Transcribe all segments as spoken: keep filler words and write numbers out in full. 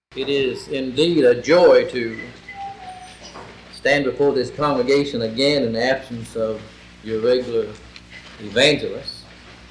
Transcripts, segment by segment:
It is indeed a joy to stand before this congregation again in the absence of your regular evangelists.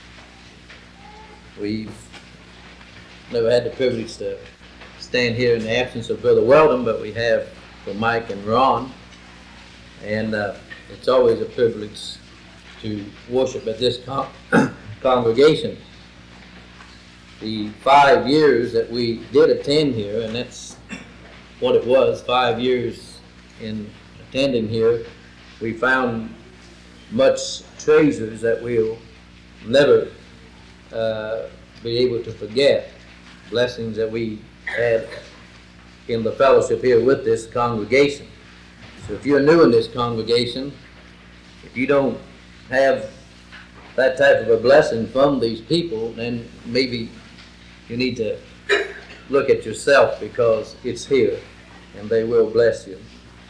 We've never had the privilege to stand here in the absence of Brother Weldon, but we have for Mike and Ron. And uh, it's always a privilege to worship at this con- congregation. The five years that we did attend here, and that's what it was, five years in attending here, we found much treasures that we'll never uh, be able to forget. Blessings that we had in the fellowship here with this congregation. So if you're new in this congregation, if you don't have that type of a blessing from these people, then maybe you need to look at yourself, because it's here and they will bless you.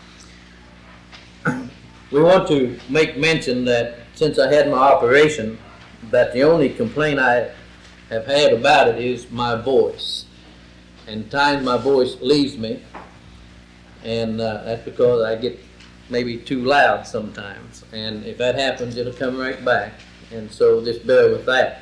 We want to make mention that since I had my operation, that the only complaint I have had about it is my voice. And times my voice leaves me, and uh, that's because I get maybe too loud sometimes. And if that happens, it'll come right back. And so just bear with that.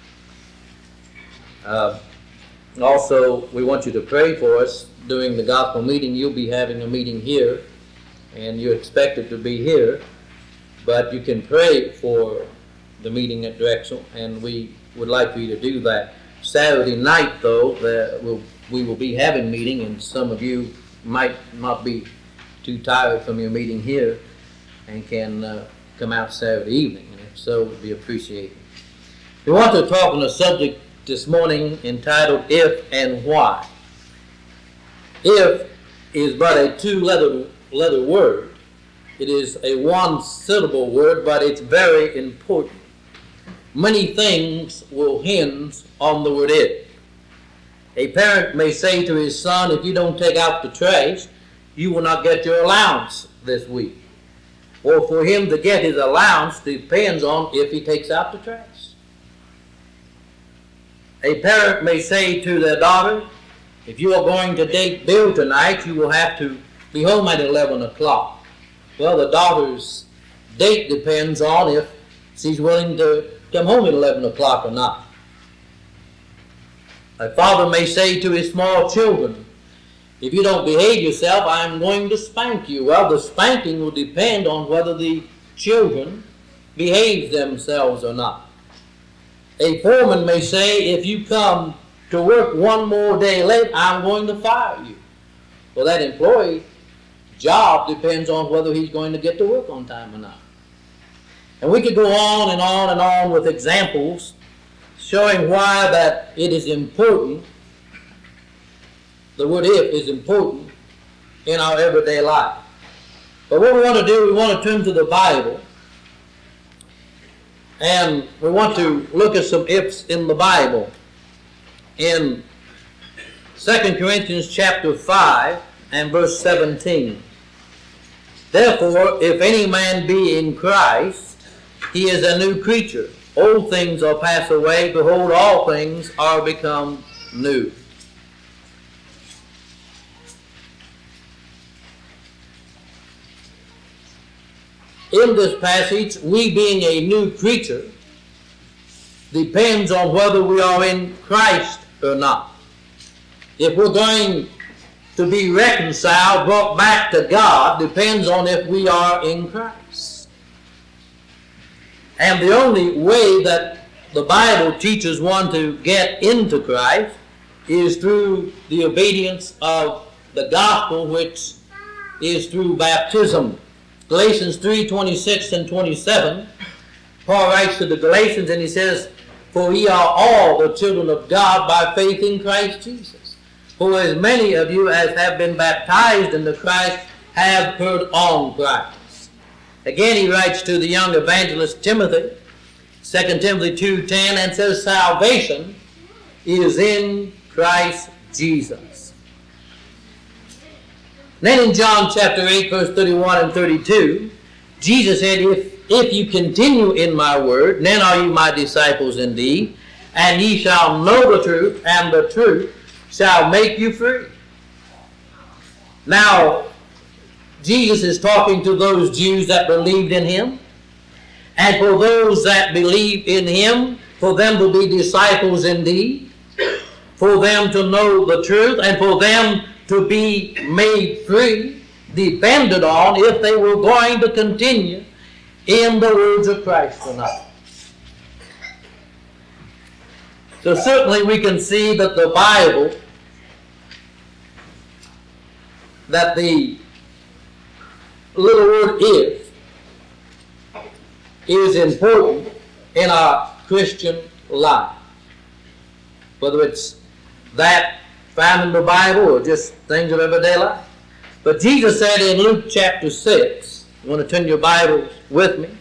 Uh, also, we want you to pray for us during the gospel meeting. You'll be having a meeting here, and you're expected to be here, but you can pray for the meeting at Drexel, and we would like for you to do that. Saturday night, though, the, we'll, we will be having meeting, and some of you might not be too tired from your meeting here and can uh, come out Saturday evening, and if so, it would be appreciated. We want to talk on a subject this morning entitled If and Why. If is but a two-letter letter word. It is a one-syllable word, but it's very important. Many things will hinge on the word if. A parent may say to his son, if you don't take out the trash, you will not get your allowance this week. Or for him to get his allowance depends on if he takes out the trash. A parent may say to their daughter, if you are going to date Bill tonight, you will have to be home at eleven o'clock. Well, the daughter's date depends on if she's willing to come home at eleven o'clock or not. A father may say to his small children, if you don't behave yourself, I'm going to spank you. Well, the spanking will depend on whether the children behave themselves or not. A foreman may say, if you come to work one more day late, I'm going to fire you. Well, that employee's job depends on whether he's going to get to work on time or not. And we could go on and on and on with examples showing why that it is important, the word if is important in our everyday life. But what we want to do, we want to turn to the Bible, and we want to look at some ifs in the Bible. In Second Corinthians chapter five and verse seventeen. Therefore, if any man be in Christ, he is a new creature. Old things are passed away. Behold, all things are become new. In this passage, we being a new creature depends on whether we are in Christ or not. If we're going to be reconciled, brought back to God, depends on if we are in Christ. And the only way that the Bible teaches one to get into Christ is through the obedience of the gospel, which is through baptism. Galatians three, twenty-six and twenty-seven, Paul writes to the Galatians and he says, for ye are all the children of God by faith in Christ Jesus. For as many of you as have been baptized into Christ have put on Christ. Again he writes to the young evangelist Timothy, Second Timothy two ten, and says salvation is in Christ Jesus. Then in John chapter eight, verse thirty-one and thirty-two, Jesus said, if, if you continue in my word, then are you my disciples indeed, and ye shall know the truth, and the truth shall make you free. Now, Jesus is talking to those Jews that believed in him. And for those that believe in him, for them to be disciples indeed, for them to know the truth, and for them to be made free, depended on if they were going to continue in the words of Christ or not. So certainly we can see that the Bible, that the little word if, is important in our Christian life. Whether it's that found in the Bible or just things of everyday life. But Jesus said in Luke chapter six, you want to turn your Bibles with me?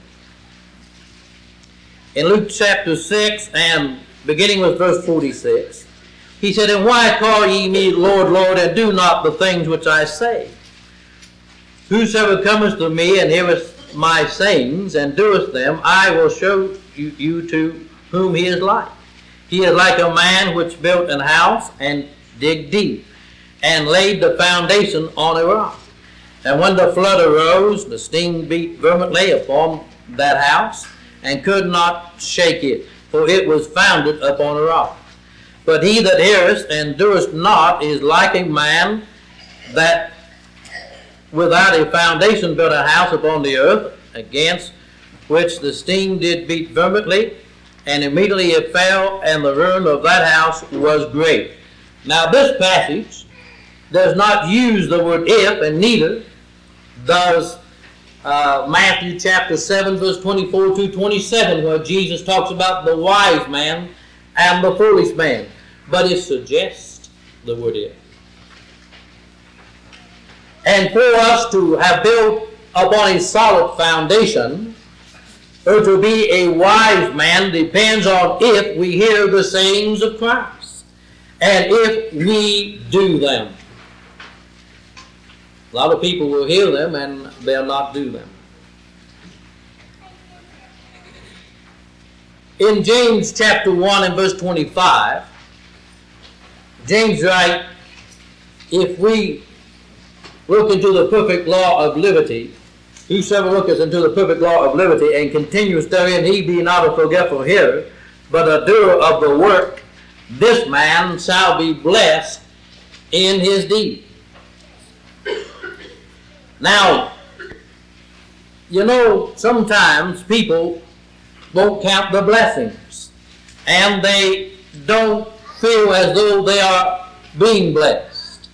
In Luke chapter six and beginning with verse forty-six, he said, "And why call ye me Lord, Lord, and do not the things which I say? Whosoever cometh to me and heareth my sayings and doeth them, I will show you, you to whom he is like. He is like a man which built an house and digged deep, and laid the foundation on a rock. And when the flood arose, the steam beat vehemently upon that house, and could not shake it, for it was founded upon a rock. But he that heareth and doeth not is like a man that without a foundation built a house upon the earth, against which the steam did beat vehemently, and immediately it fell, and the ruin of that house was great." Now this passage does not use the word if, and neither does uh, Matthew chapter seven, verse twenty-four to twenty-seven, where Jesus talks about the wise man and the foolish man. But it suggests the word if. And for us to have built upon a solid foundation, or to be a wise man, depends on if we hear the sayings of Christ, and if we do them. A lot of people will hear them and they'll not do them. In James chapter one and verse twenty-five, James writes, "If we look into the perfect law of liberty, whosoever looketh into the perfect law of liberty and continueth therein, he be not a forgetful hearer, but a doer of the work, this man shall be blessed in his deed." Now, you know, sometimes people won't count the blessings, and they don't feel as though they are being blessed.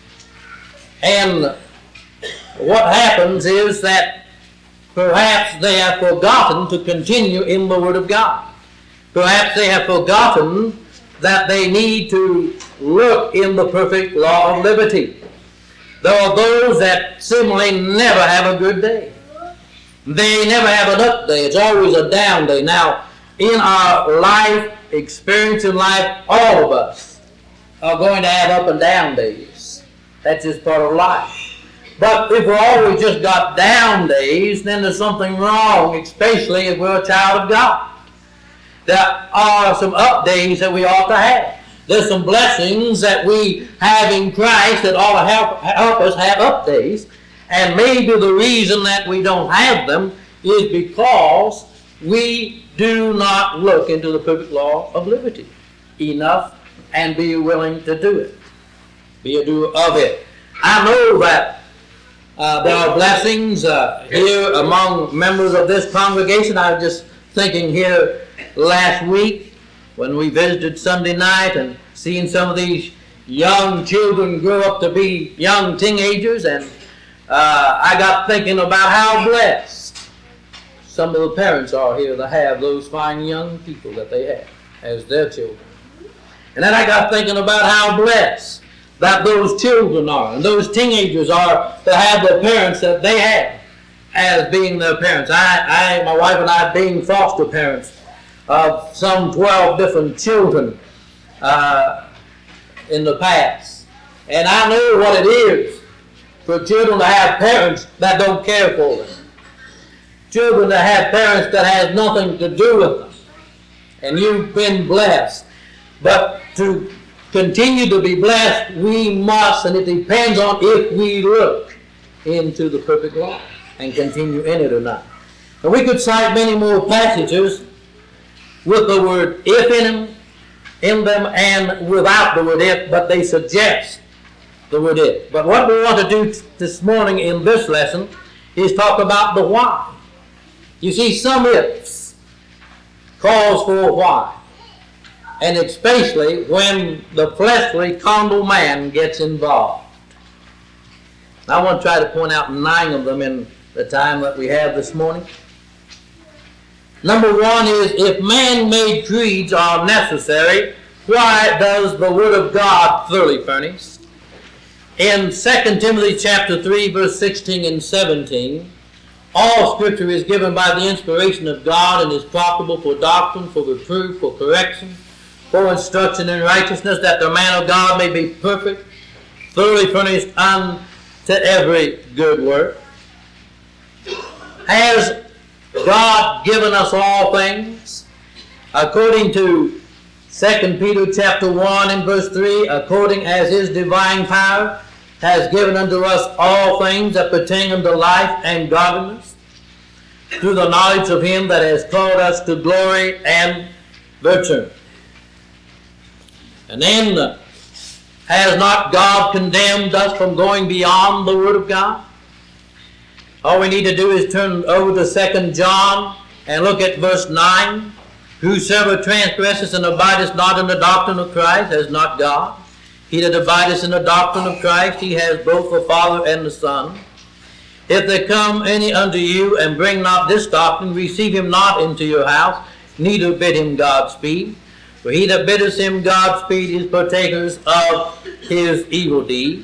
And what happens is that perhaps they have forgotten to continue in the Word of God. Perhaps they have forgotten that they need to look in the perfect law of liberty. There are those that seemingly never have a good day. They never have an up day. It's always a down day. Now, in our life, experience in life, all of us are going to have up and down days. That's just part of life. But if we're always just got down days, then there's something wrong, especially if we're a child of God. There are some up days that we ought to have. There's some blessings that we have in Christ that ought to help, help us have up days. And maybe the reason that we don't have them is because we do not look into the perfect law of liberty enough and be willing to do it. Be a doer of it. I know that uh, there are blessings uh, here among members of this congregation. I was just thinking here last week when we visited Sunday night and seeing some of these young children grow up to be young teenagers, and uh, I got thinking about how blessed some of the parents are here to have those fine young people that they have as their children. And then I got thinking about how blessed that those children are and those teenagers are to have the parents that they have as being their parents. I, I, my wife and I being foster parents of some twelve different children uh, in the past. And I know what it is for children to have parents that don't care for them. Children that have parents that has nothing to do with them. And you've been blessed. But to continue to be blessed, we must, and it depends on if we look into the perfect law and continue in it or not. And we could cite many more passages with the word if in them, in them and without the word if, but they suggest the word if. But what we want to do t- this morning in this lesson is talk about the why. You see, some ifs calls for why. And especially when the fleshly, carnal man gets involved. I want to try to point out nine of them in the time that we have this morning. Number one is, if man-made creeds are necessary, why does the Word of God thoroughly furnish? In Second Timothy chapter three, verse sixteen and seventeen, all Scripture is given by the inspiration of God and is profitable for doctrine, for reproof, for correction, for instruction in righteousness, that the man of God may be perfect, thoroughly furnished unto every good work. Has God given us all things? According to Second Peter chapter one and verse three, according as his divine power has given unto us all things that pertain unto life and godliness, through the knowledge of him that has called us to glory and virtue. And then, uh, has not God condemned us from going beyond the Word of God? All we need to do is turn over to Second John and look at verse nine. Whosoever transgresseth and abideth not in the doctrine of Christ has not God. He that abideth in the doctrine of Christ, he has both the Father and the Son. If there come any unto you and bring not this doctrine, receive him not into your house, neither bid him Godspeed. For he that biddeth him Godspeed is partakers of his evil deed.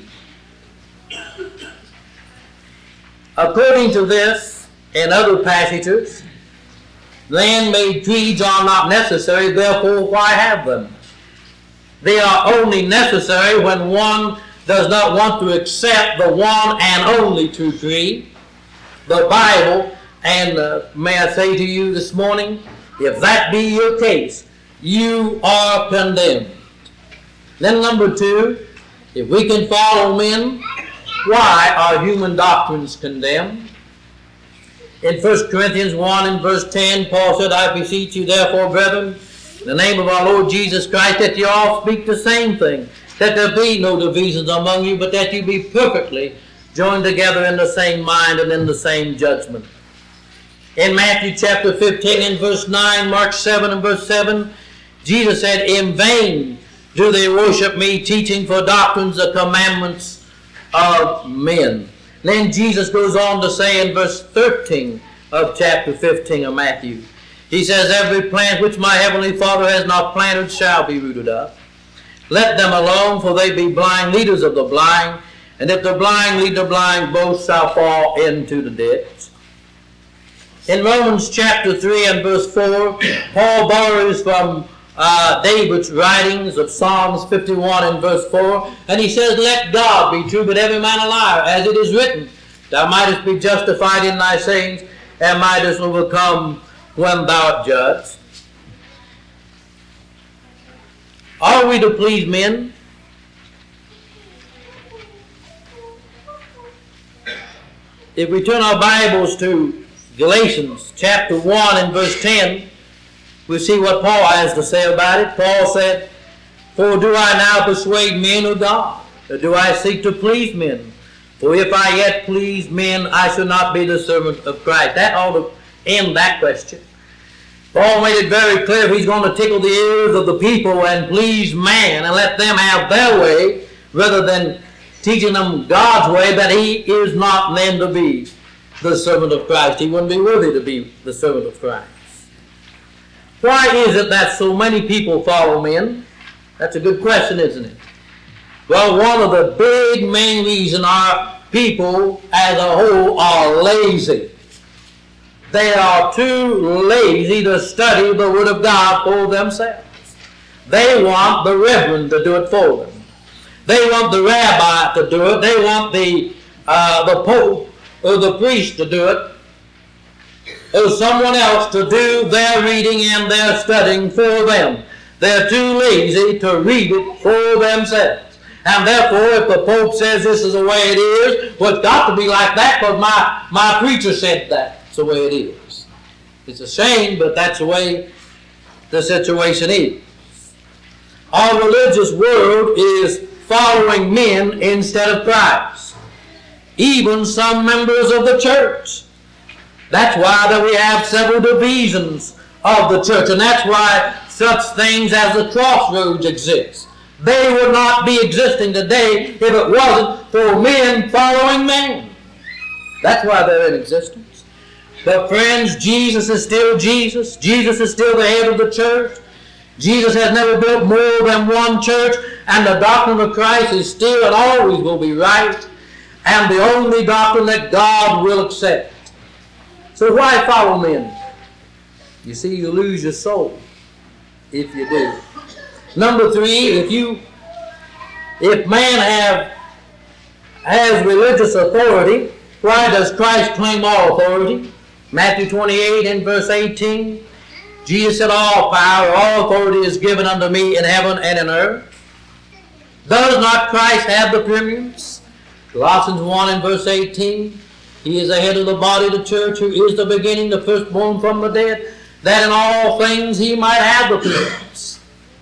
According to this and other passages, man-made creeds are not necessary, therefore why have them? They are only necessary when one does not want to accept the one and only true creed, the Bible. And uh, may I say to you this morning, if that be your case, you are condemned. Then number two, if we can follow men, why are human doctrines condemned? In First Corinthians one and verse ten, Paul said, I beseech you therefore, brethren, in the name of our Lord Jesus Christ, that you all speak the same thing, that there be no divisions among you, but that you be perfectly joined together in the same mind and in the same judgment. In Matthew chapter fifteen and verse nine, Mark seven and verse seven, Jesus said, in vain do they worship me, teaching for doctrines the commandments of men. Then Jesus goes on to say in verse thirteen of chapter fifteen of Matthew, he says, every plant which my heavenly Father has not planted shall be rooted up. Let them alone, for they be blind leaders of the blind, and if the blind lead the blind, both shall fall into the ditch. In Romans chapter three and verse four, Paul borrows from uh, David's writings of Psalms fifty-one and verse four, and he says, let God be true, but every man a liar, as it is written, thou mightest be justified in thy sayings, and mightest overcome when thou art judged. Are we to please men? If we turn our Bibles to Galatians chapter one and verse ten, we see what Paul has to say about it. Paul said, for do I now persuade men of God, or do I seek to please men? For if I yet please men, I shall not be the servant of Christ. That ought to end that question. Paul made it very clear he's going to tickle the ears of the people and please man and let them have their way, rather than teaching them God's way, that he is not then to be the servant of Christ. He wouldn't be worthy to be the servant of Christ. Why is it that so many people follow men? That's a good question, isn't it? Well, one of the big main reasons our people as a whole are lazy. They are too lazy to study the Word of God for themselves. They want the reverend to do it for them. They want the rabbi to do it. They want the uh, the pope or the priest to do it, or someone else to do their reading and their studying for them. They're too lazy to read it for themselves. And therefore, if the Pope says this is the way it is, well, it's got to be like that because my, my preacher said that. It's the way it is. It's a shame, but that's the way the situation is. Our religious world is following men instead of Christ. Even some members of the church. That's why that we have several divisions of the church, and that's why such things as the crossroads exist. They would not be existing today if it wasn't for men following men. That's why they're in existence. But friends, Jesus is still Jesus. Jesus is still the head of the church. Jesus has never built more than one church, and the doctrine of Christ is still and always will be right, and the only doctrine that God will accept. So why follow men? You see, you lose your soul if you do. Number three, if you, if man have has religious authority, why does Christ claim all authority? Matthew twenty-eight and verse eighteen, Jesus said, all power, all authority is given unto me in heaven and in earth. Does not Christ have the preeminence? Colossians one and verse eighteen, he is the head of the body of the church, who is the beginning, the firstborn from the dead, that in all things he might have the preeminence.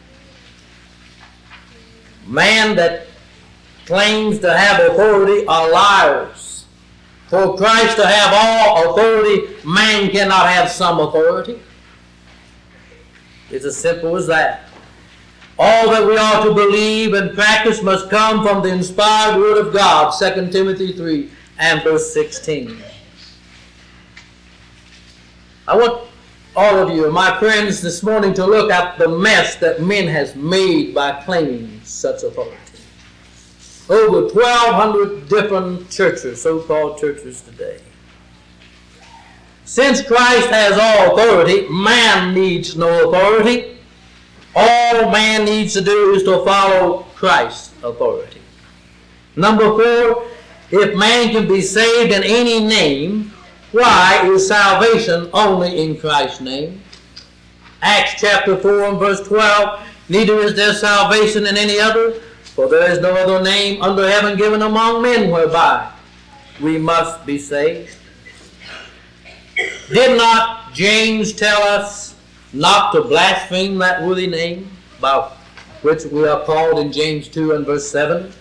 Man that claims to have authority are liars. For Christ to have all authority, man cannot have some authority. It's as simple as that. All that we are to believe and practice must come from the inspired Word of God, Second Timothy three and verse sixteen. I want all of you, my friends, this morning to look at the mess that men has made by claiming such authority. Over twelve hundred different churches, so-called churches today. Since Christ has all authority, man needs no authority. All man needs to do is to follow Christ's authority. Number four, if man can be saved in any name, why is salvation only in Christ's name? Acts chapter four and verse twelve, neither is there salvation in any other, for there is no other name under heaven given among men whereby we must be saved. Did not James tell us not to blaspheme that worthy name, by which we are called in James two and verse seven?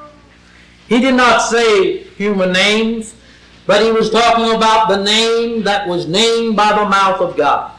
He did not say human names, but he was talking about the name that was named by the mouth of God.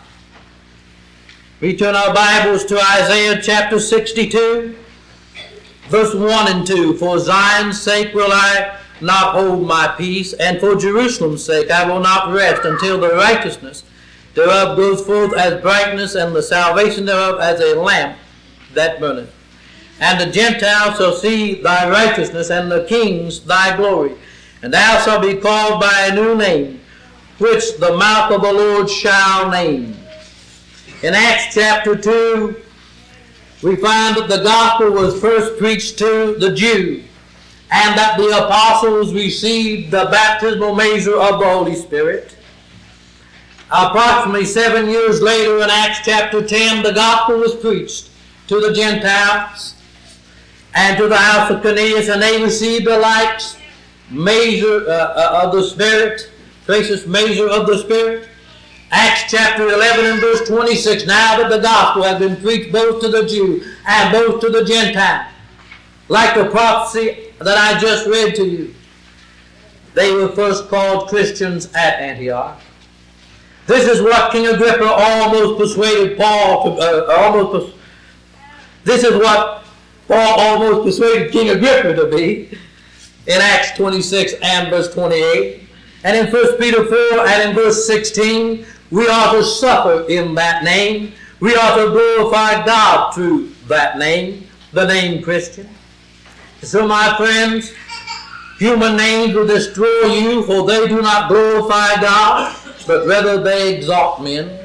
We turn our Bibles to Isaiah chapter sixty-two, verse one and two. For Zion's sake will I not hold my peace, and for Jerusalem's sake I will not rest until the righteousness thereof goes forth as brightness, and the salvation thereof as a lamp that burneth. And the Gentiles shall see thy righteousness, and the kings thy glory. And thou shalt be called by a new name, which the mouth of the Lord shall name. In Acts chapter two, we find that the gospel was first preached to the Jew, and that the apostles received the baptismal measure of the Holy Spirit. Approximately seven years later, in Acts chapter ten, the gospel was preached to the Gentiles and to the house of Cornelius, and they received the like measure uh, of the Spirit, precious measure of the Spirit. Acts chapter eleven and verse twenty-six, now that the gospel has been preached both to the Jew and both to the Gentile, like the prophecy that I just read to you, they were first called Christians at Antioch. This is what King Agrippa almost persuaded Paul to, uh, almost, pers- this is what Paul almost persuaded King Agrippa to be in Acts twenty-six and verse twenty-eight. And in First Peter four and in verse sixteen, we are to suffer in that name. We are to glorify God through that name, the name Christian. So my friends, human names will destroy you, for they do not glorify God, but rather they exalt men.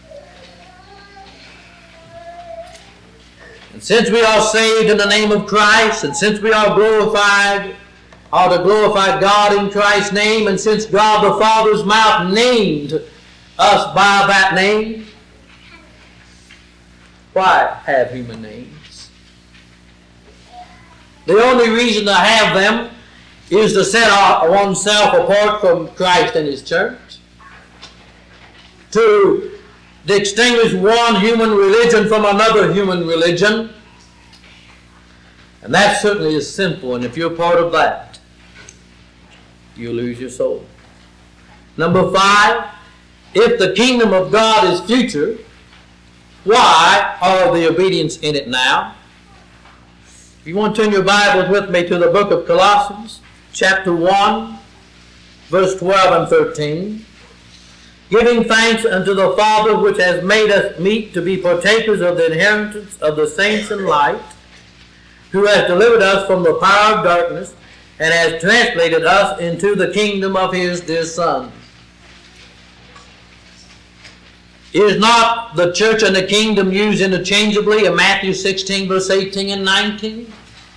And since we are saved in the name of Christ, and since we are glorified, are to glorify God in Christ's name, and since God the Father's mouth named us by that name, Why have human names? The only reason to have them is to set oneself apart from Christ and His church, to distinguish one human religion from another human religion. And that certainly is sinful, and if you're part of that, you lose your soul. Number five, if the kingdom of God is future, why are the obedience in it now? If you want to turn your Bibles with me to the book of Colossians, chapter one, verse twelve and thirteen. Giving thanks unto the Father which has made us meet to be partakers of the inheritance of the saints in light, who has delivered us from the power of darkness, and has translated us into the kingdom of His dear Son. Is not the church and the kingdom used interchangeably in Matthew sixteen, verse eighteen and nineteen?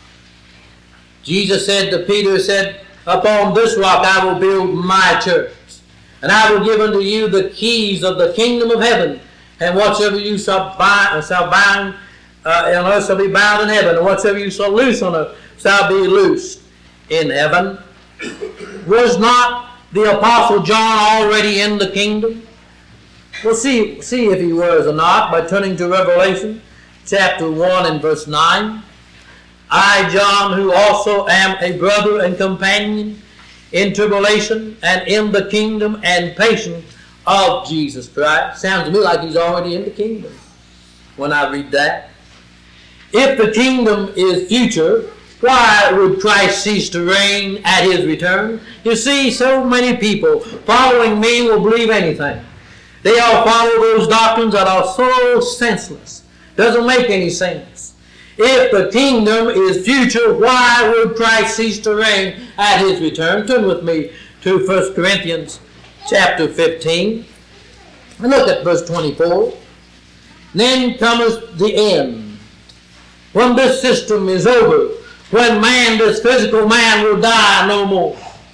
Jesus said to Peter, said, upon this rock I will build my church, and I will give unto you the keys of the kingdom of heaven, and whatsoever you shall bind, shall bind uh, on earth shall be bound in heaven, and whatsoever you shall loose on earth shall be loosed in heaven. Was not the Apostle John already in the kingdom? We'll see, see if he was or not by turning to Revelation chapter one and verse nine. I, John, who also am a brother and companion in tribulation and in the kingdom and patience of Jesus Christ. Sounds to me like he's already in the kingdom when I read that. If the kingdom is future, why would Christ cease to reign at His return? You see, so many people following me will believe anything. They all follow those doctrines that are so senseless. Doesn't make any sense. If the kingdom is future, why would Christ cease to reign at His return? Turn with me to First Corinthians chapter fifteen. And look at verse twenty-four. Then cometh the end, when this system is over, when man, this physical man, will die no more.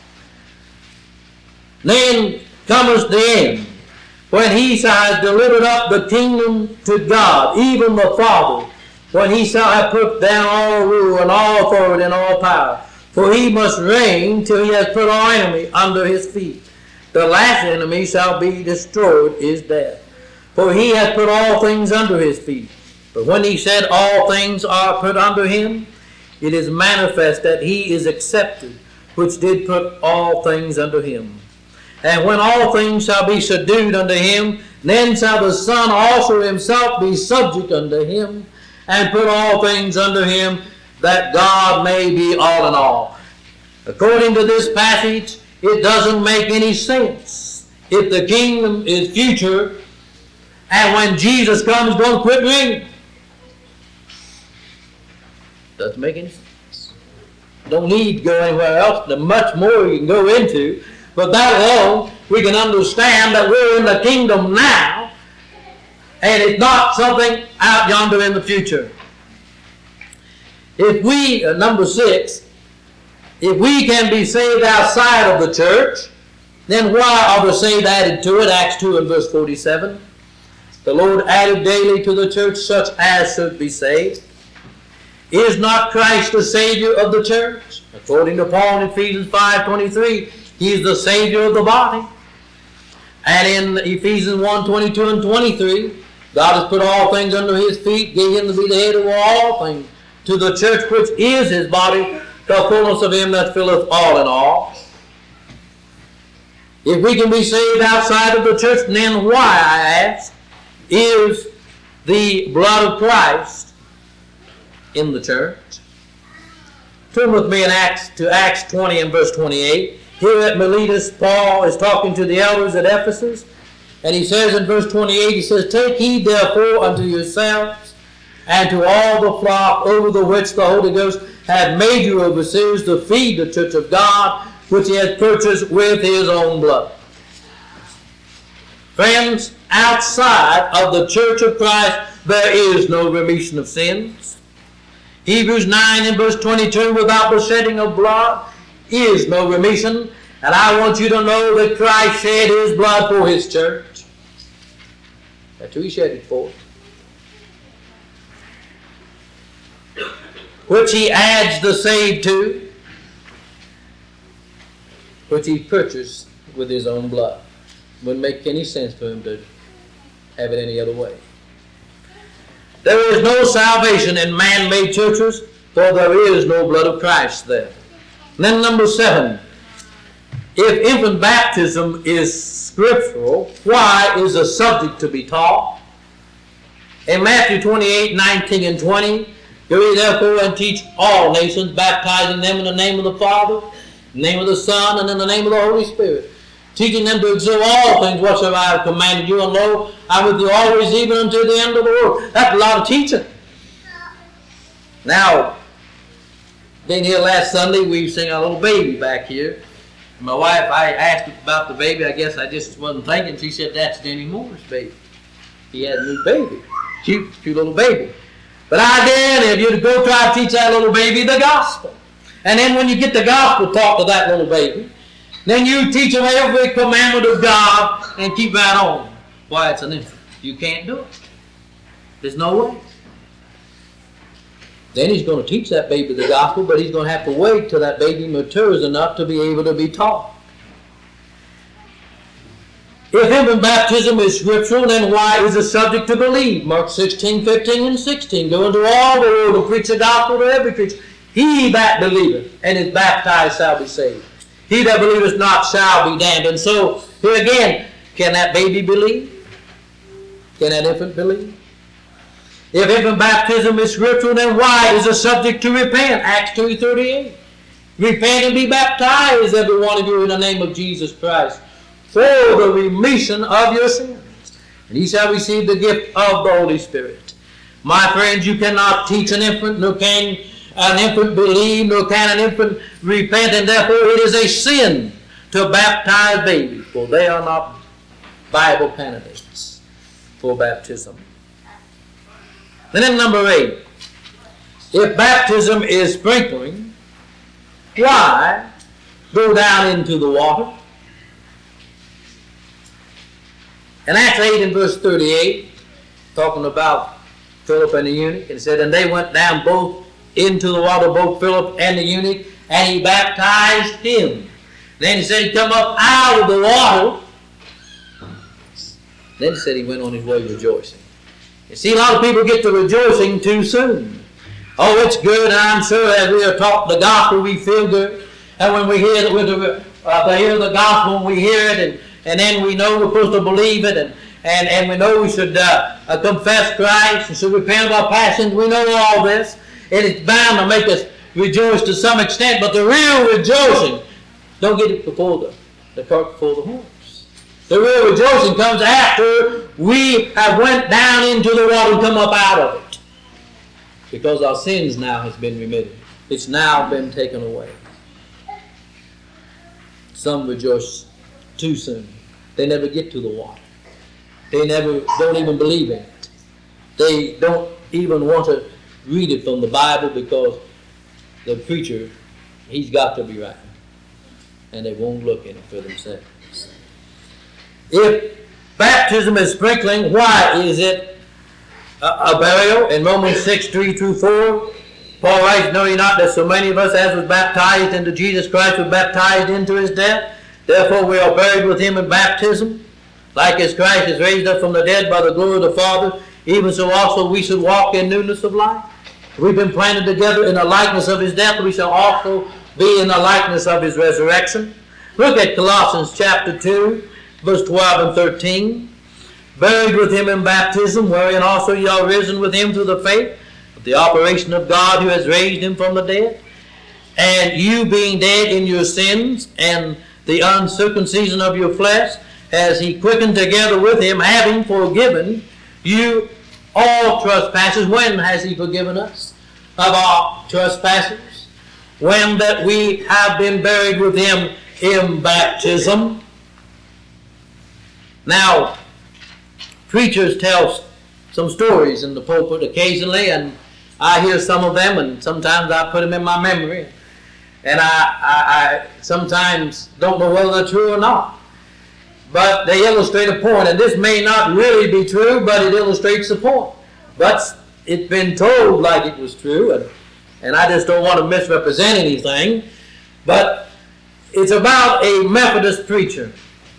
Then cometh the end, when He shall have delivered up the kingdom to God, even the Father, when He shall have put down all rule and all authority and all power. For He must reign till He has put all enemy under His feet. The last enemy shall be destroyed, is death. For He hath put all things under His feet. But when He said all things are put under Him, it is manifest that He is accepted, which did put all things under Him. And when all things shall be subdued unto Him, then shall the Son also Himself be subject unto Him, and put all things under Him, that God may be all in all. According to this passage, it doesn't make any sense. If the kingdom is future, and when Jesus comes, don't quit reigning. Doesn't make any sense. Don't need to go anywhere else. There's much more you can go into. But that alone, we can understand that we're in the kingdom now, and it's not something out yonder in the future. If we, uh, number six, if we can be saved outside of the church, then why are the saved added to it? Acts two and verse forty-seven. The Lord added daily to the church such as should be saved. Is not Christ the Savior of the church? According to Paul in Ephesians five twenty-three, He is the Savior of the body. And in Ephesians one twenty-two and twenty-three, God has put all things under His feet, gave Him to be the head of all things, to the church which is His body, the fullness of Him that filleth all in all. If we can be saved outside of the church, then why, I ask, is the blood of Christ in the church? Turn with me in Acts to Acts twenty and verse twenty-eight. Here at Miletus, Paul is talking to the elders at Ephesus, and he says in verse twenty-eight, he says, take heed therefore unto yourselves and to all the flock over the which the Holy Ghost hath made you overseers, to feed the church of God, which He hath purchased with His own blood. Friends, outside of the church of Christ, there is no remission of sins. Hebrews nine and verse twenty-two, without the shedding of blood is no remission. And I want you to know that Christ shed His blood for His church. That's who He shed it for. which he adds the saved to, which he purchased with his own blood. Wouldn't make any sense for him to have it any other way. There is no salvation in man-made churches, for there is no blood of Christ there. And then number seven, if infant baptism is scriptural, why is the subject to be taught? In Matthew twenty-eight, nineteen and twenty, go ye therefore and teach all nations, baptizing them in the name of the Father, in the name of the Son, and in the name of the Holy Spirit, teaching them to observe all things whatsoever I have commanded you, and lo, I am with you always, even unto the end of the world. That's a lot of teaching. Now, then here last Sunday, we sing a little baby back here. My wife, I asked about the baby. I guess I just wasn't thinking. She said, that's Denny Moore's baby. He had a new baby. Cute, cute little baby. But I dare you to go try to teach that little baby the gospel. And then when you get the gospel taught to that little baby, then you teach them every commandment of God and keep right on. Why, it's an infant. You can't do it. There's no way. Then he's going to teach that baby the gospel, but he's going to have to wait till that baby matures enough to be able to be taught. If infant baptism is scriptural, then why is the subject to believe? Mark sixteen, fifteen, and sixteen. Go into all the world and preach the gospel to every creature. He that believeth and is baptized shall be saved. He that believeth not shall be damned. And so, here again, can that baby believe? Can that infant believe? If infant baptism is scriptural, then why is the subject to repent? Acts two thirty-eight. Repent and be baptized, every one of you, in the name of Jesus Christ, for the remission of your sins. And ye shall receive the gift of the Holy Spirit. My friends, you cannot teach an infant, nor can an infant believe, nor can an infant repent, and therefore it is a sin to baptize babies, for they are not Bible candidates for baptism. And then number eight, if baptism is sprinkling, why go down into the water? In Acts eight and verse thirty-eight, talking about Philip and the eunuch, it said, and they went down both into the water, both Philip and the eunuch, and he baptized him. Then he said he come up out of the water. Then he said he went on his way rejoicing. You see, a lot of people get to rejoicing too soon. Oh, it's good, and I'm sure as we are taught the gospel, we feel good. And when we hear, the, uh, we hear the gospel, and we hear it, and, and then we know we're supposed to believe it, and, and, and we know we should uh, uh, confess Christ, and should repent of our passions. We know all this, and it's bound to make us rejoice to some extent, but the real rejoicing, don't get it before the, the cart before the horse. The real rejoicing comes after we have went down into the water and come up out of it. Because our sins now has been remitted. It's now been taken away. Some rejoice too soon. They never get to the water. They never don't even believe in it. They don't even want to read it from the Bible because the preacher, he's got to be right. And they won't look in it for themselves. If baptism is sprinkling, why is it a, a burial? In Romans six, three through four, Paul writes, know ye not that so many of us as was baptized into Jesus Christ were baptized into his death? Therefore we are buried with him in baptism. Like as Christ is raised up from the dead by the glory of the Father, even so also we should walk in newness of life. We've been planted together in the likeness of his death, we shall also be in the likeness of his resurrection. Look at Colossians chapter two, verse twelve and thirteen. Buried with him in baptism, wherein also ye are risen with him through the faith of the operation of God who has raised him from the dead. And you being dead in your sins and the uncircumcision of your flesh, as he quickened together with him, having forgiven you all trespasses. When has he forgiven us of our trespasses? When that we have been buried with him in baptism. Now, preachers tell some stories in the pulpit occasionally, and I hear some of them, and sometimes I put them in my memory. And I, I, I sometimes don't know whether they're true or not. But they illustrate a point, and this may not really be true, but it illustrates the point. But it's been told like it was true, and and I just don't want to misrepresent anything, but it's about a Methodist preacher.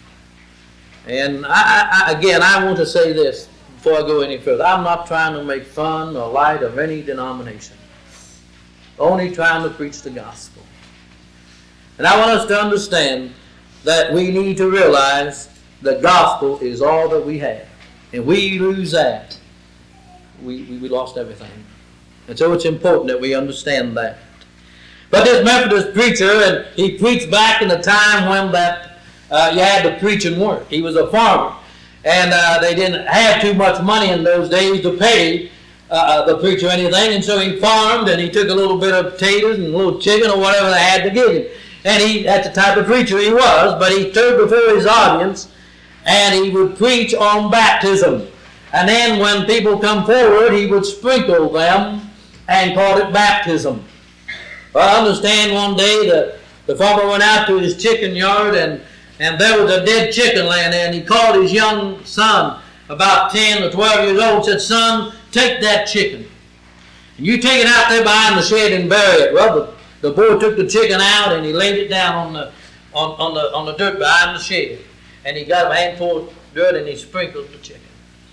And I, I, again, I want to say this before I go any further. I'm not trying to make fun or light of any denomination. Only trying to preach the gospel. And I want us to understand that we need to realize the gospel is all that we have. And we lose that, we, we, we lost everything. And so it's important that we understand that. But this Methodist preacher, and he preached back in the time when that uh, you had to preach and work. He was a farmer. And uh, they didn't have too much money in those days to pay uh, the preacher anything. And so he farmed, and he took a little bit of potatoes and a little chicken or whatever they had to give him. And he, that's the type of preacher he was, but he stood before his audience and he would preach on baptism. And then when people come forward, he would sprinkle them and call it baptism. Well, I understand one day that the farmer went out to his chicken yard and, and there was a dead chicken laying there, and he called his young son, about ten or twelve years old, said, "Son, take that chicken. And you take it out there behind the shed and bury it." Well, the The boy took the chicken out and he laid it down on the on, on the on the dirt behind the shed, and he got a handful of dirt and he sprinkled the chicken.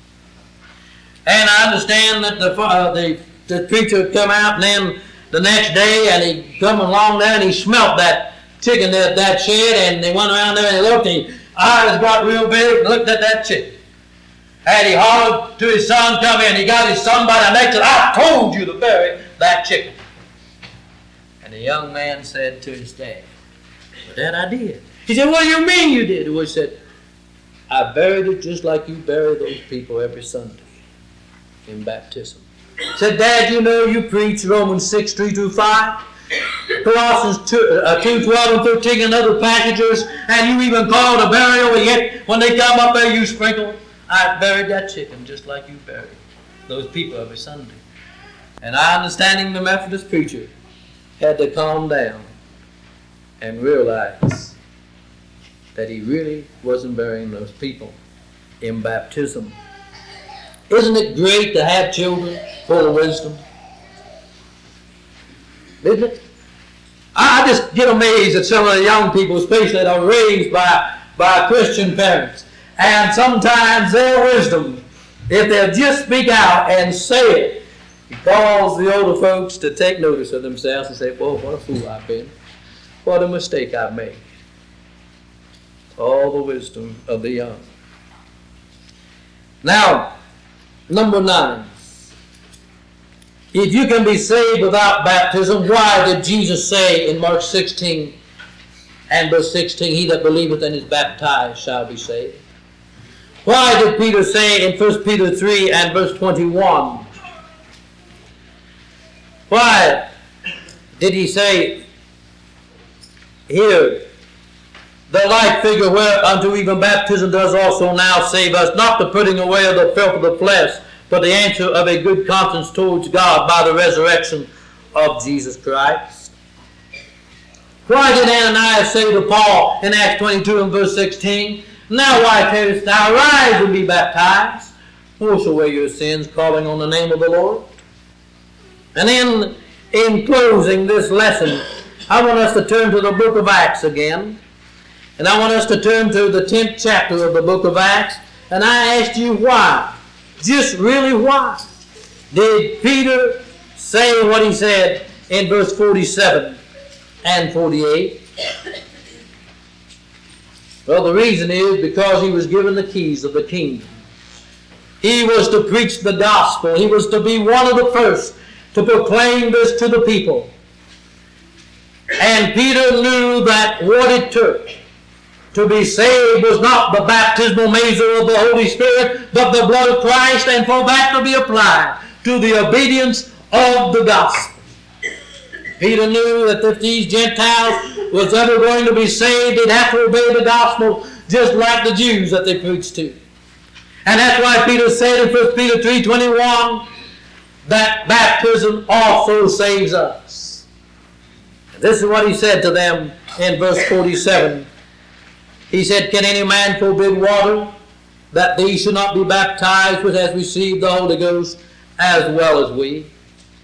And I understand that the uh, the, the preacher come out, and then the next day, and he come along there and he smelt that chicken that that shed, and they went around there and he looked, and his eyes got real big and looked at that chicken. And he hollered to his son, "Come in." He got his son by the neck and said, "I told you to bury that chicken." And the young man said to his dad, "Well, Dad, I did." He said, "What do you mean you did?" He said, "I buried it just like you bury those people every Sunday in baptism." He said, "Dad, you know you preach Romans six, three through five, Colossians two, uh, two, twelve and thirteen and other passages, and you even call it a burial, and yet when they come up there you sprinkle." I buried that chicken just like you buried those people every Sunday. And I, understanding the Methodist preacher, had to calm down and realize that he really wasn't burying those people in baptism. Isn't it great to have children full of wisdom? Isn't it? I just get amazed at some of the young people, especially that are raised by, by Christian parents. And sometimes their wisdom, if they'll just speak out and say it, it calls the older folks to take notice of themselves and say, "Whoa, what a fool I've been. What a mistake I've made." All the wisdom of the young. Now, number nine. If you can be saved without baptism, why did Jesus say in Mark sixteen and verse sixteen, "He that believeth and is baptized shall be saved"? Why did Peter say in First Peter three and verse twenty-one, why did he say here, "The like figure whereunto even baptism does also now save us, not the putting away of the filth of the flesh, but the answer of a good conscience towards God by the resurrection of Jesus Christ"? Why did Ananias say to Paul in Acts twenty-two and verse sixteen, "Now why tarriest thou? Arise and be baptized, wash away your sins, calling on the name of the Lord"? And then, in closing this lesson, I want us to turn to the book of Acts again. And I want us to turn to the tenth chapter of the book of Acts. And I asked you why, just really why, did Peter say what he said in verse forty-seven and forty-eight? Well, the reason is because he was given the keys of the kingdom. He was to preach the gospel. He was to be one of the first to proclaim this to the people. And Peter knew that what it took to be saved was not the baptismal measure of the Holy Spirit, but the blood of Christ, and for that to be applied to the obedience of the gospel. Peter knew that if these Gentiles was ever going to be saved, they'd have to obey the gospel just like the Jews that they preached to. And that's why Peter said in First Peter three twenty-one that baptism also saves us. And this is what he said to them in verse forty-seven. He said, "Can any man forbid water, that these should not be baptized, which has received the Holy Ghost as well as we?"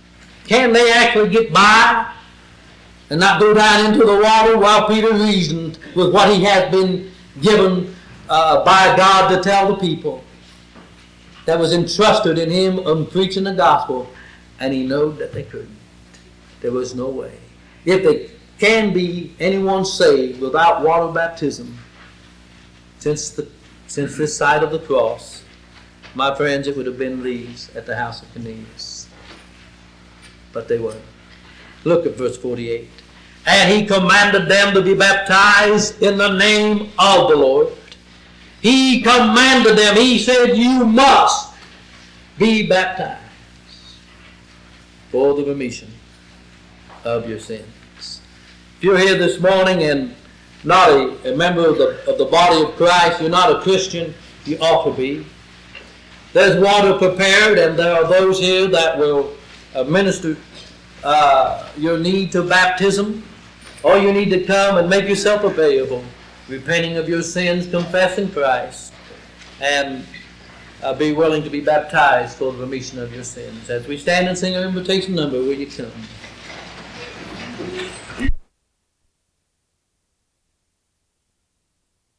can they actually get by and not go down into the water while Peter reasoned with what he had been given uh, by God to tell the people that was entrusted in him on preaching the gospel, and he knew that they couldn't. There was no way. If they can be anyone saved without water baptism since the since this side of the cross, my friends, it would have been these at the house of Cornelius. But they weren't. Look at verse forty-eight. And he commanded them to be baptized in the name of the Lord. He commanded them. He said, you must be baptized for the remission of your sins. If you're here this morning and not a, a member of the, of the body of Christ, you're not a Christian, you ought to be. There's water prepared, and there are those here that will uh, minister uh, your need to baptism. Or you need to come and make yourself available, repenting of your sins, confessing Christ, and uh, be willing to be baptized for the remission of your sins. As we stand and sing our invitation number, will you come?